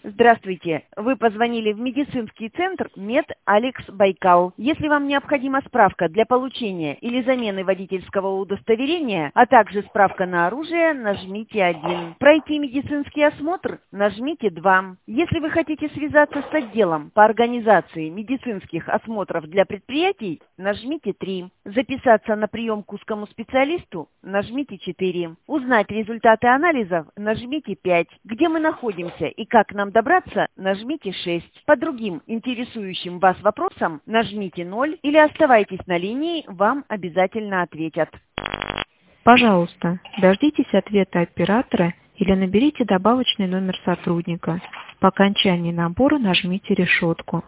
Здравствуйте. Вы позвонили в медицинский центр МедАлекс Байкал. Если вам необходима справка для получения или замены водительского удостоверения, а также справка на оружие, нажмите 1. Пройти медицинский осмотр, нажмите 2. Если вы хотите связаться с отделом по организации медицинских осмотров для предприятий, нажмите 3. Записаться на прием к узкому специалисту, нажмите 4. Узнать результаты анализов, нажмите 5. Где мы находимся и как нам добраться, нажмите 6. По другим интересующим вас вопросам нажмите 0 или оставайтесь на линии, вам обязательно ответят. Пожалуйста, дождитесь ответа оператора или наберите добавочный номер сотрудника. По окончании набора нажмите решетку.